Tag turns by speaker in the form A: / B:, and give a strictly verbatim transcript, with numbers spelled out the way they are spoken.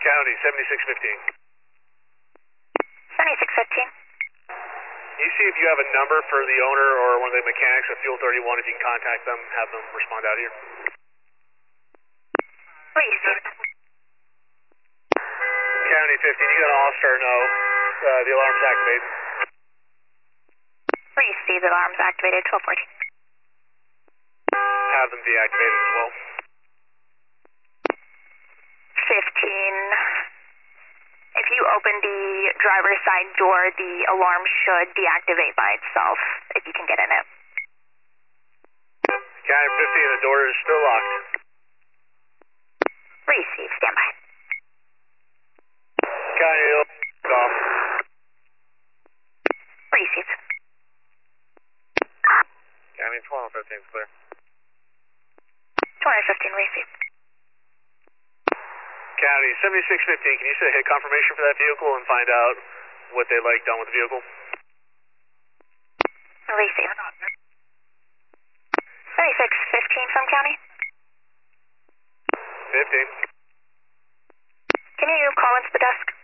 A: County, seventy-six fifteen.
B: seventy-six fifteen.
A: Can you see if you have a number for the owner or one of the mechanics of Fuel thirty-one, if you can contact them, have them respond out here?
B: Received.
A: County fifteen, you got an all-star no. Uh, the alarm's activated.
B: Received. Alarms activated. twelve fourteen.
A: Have them deactivated as well.
B: fifteen. If you open the driver's side door, the alarm should deactivate by itself if you can get in it.
A: County fifteen, the door is still locked.
B: Receive. Stand by.
A: County, it's off.
B: Receive.
A: County twelve fifteen is clear.
B: twenty fifteen. Receive.
A: County seventy-six fifteen, can you set a hit confirmation for that vehicle and find out what they'd like done with the vehicle?
B: Receive. seventy-six fifteen from County.
A: fifteen.
B: Can you call into the desk?